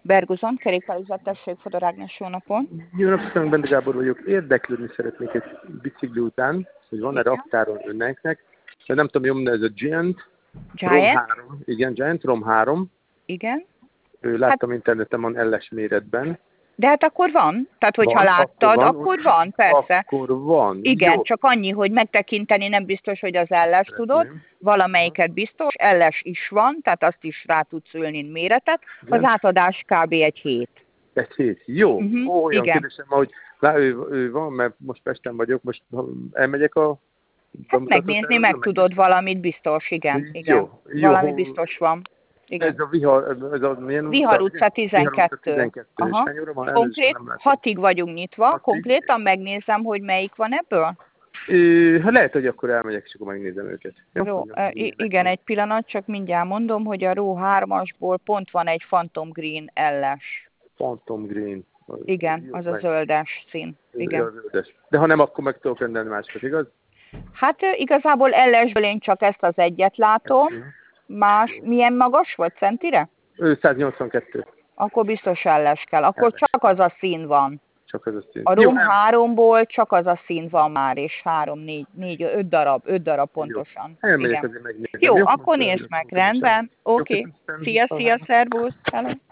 Berguzon, kerékpárüzlet, tessék, Fodor Ágnes, jó napot. Jó napot, Bende Gábor vagyok. Érdeklődni szeretnék egy bicikli után, hogy van-e raktáron önöknek. De nem tudom, jól ez a Giant? Rom 3. Igen, Giant Rom 3. Igen. Láttam interneten, LS méretben. De hát akkor van. Tehát, hogyha láttad, akkor van, persze. Akkor van. Igen, jó. csak annyi, hogy megtekinteni nem biztos, hogy az LS tudod. Valamelyiket biztos, LS is van, tehát azt is rá tudsz ülni méretet. Az átadás kb. Egy hét. Egy hét, jó. Olyan igen. kérdésem, hogy ő van, mert most Pesten vagyok, most elmegyek a... Hát megnézni, meg tudod valamit biztos, igen. Jó. Valami biztos van. Igen. Ez a Vihar, ez a milyen Vihar utca 12. Aha. Konkrét, 6-ig vagyunk nyitva, konkrétan megnézem, hogy melyik van ebből. Ha lehet, hogy akkor elmegyek, és akkor megnézem őket. Jó, igen, egy pillanat, csak mindjárt mondom, hogy a Ró 3-asból pont van egy Phantom Green LS. Phantom Green. Igen, az a zöldes szín. Igen. De ha nem, akkor meg tudok rendelni másikat, igaz? Hát igazából LS-ből én csak ezt az egyet látom. Más, milyen magas volt centire? 182. Akkor biztos LS kell. Akkor csak az a szín van. Csak az a szín. A Rom 3-ból csak az a szín van már, és 3, 4, 5 darab pontosan. Elmegyek azért megnézni. Jó, akkor nézd meg, rendben. Oké. Szia, szervusz. Hello.